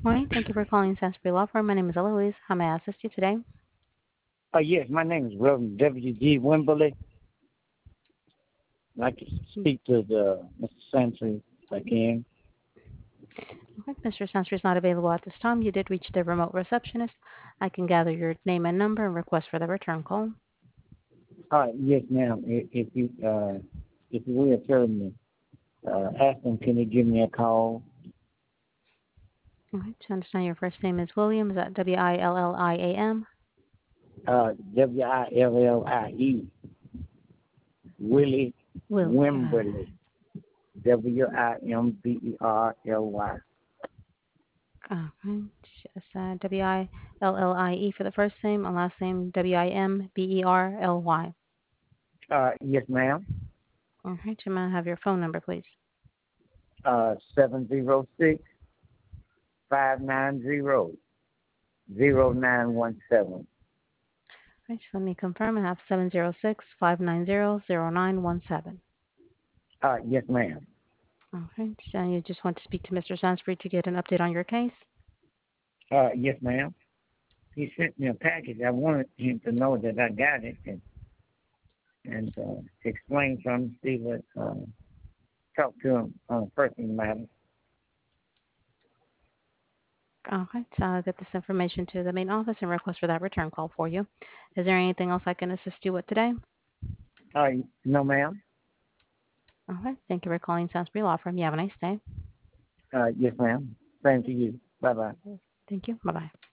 Morning. Thank you for calling Salisbury Law Firm. My name is Eloise. How may I assist you today? Yes, my name is Reverend W.G. Wimberly. I'd like to speak to Mr. Sansbury if I can. Okay, Mr. Sensor is not available at this time. You did reach the remote receptionist. I can gather your name and number and request for the return call. Yes, ma'am. If you will tell me, ask them, can they give me a call? Okay, to understand your first name is William. Is that William? Willie Willie Will. Wimberly. Wimberly. Okay. Just, Willie for the first name and last name Wimberly. Yes, ma'am. Okay, Jim, I have your phone number, please. 706-590-0917. Okay, so let me confirm. I have 706-590-0917. Yes, ma'am. Okay, so you just want to speak to Mr. Sansbury to get an update on your case? Yes, ma'am. He sent me a package. I wanted him to know that I got it and explain something, see what, talk to him on a personal matter. Okay, so I'll get this information to the main office and request for that return call for you. Is there anything else I can assist you with today? No, ma'am. Okay, thank you for calling Salisbury Law Firm. You have a nice day. Yes, ma'am. Same to you. Bye-bye. Thank you. Bye-bye.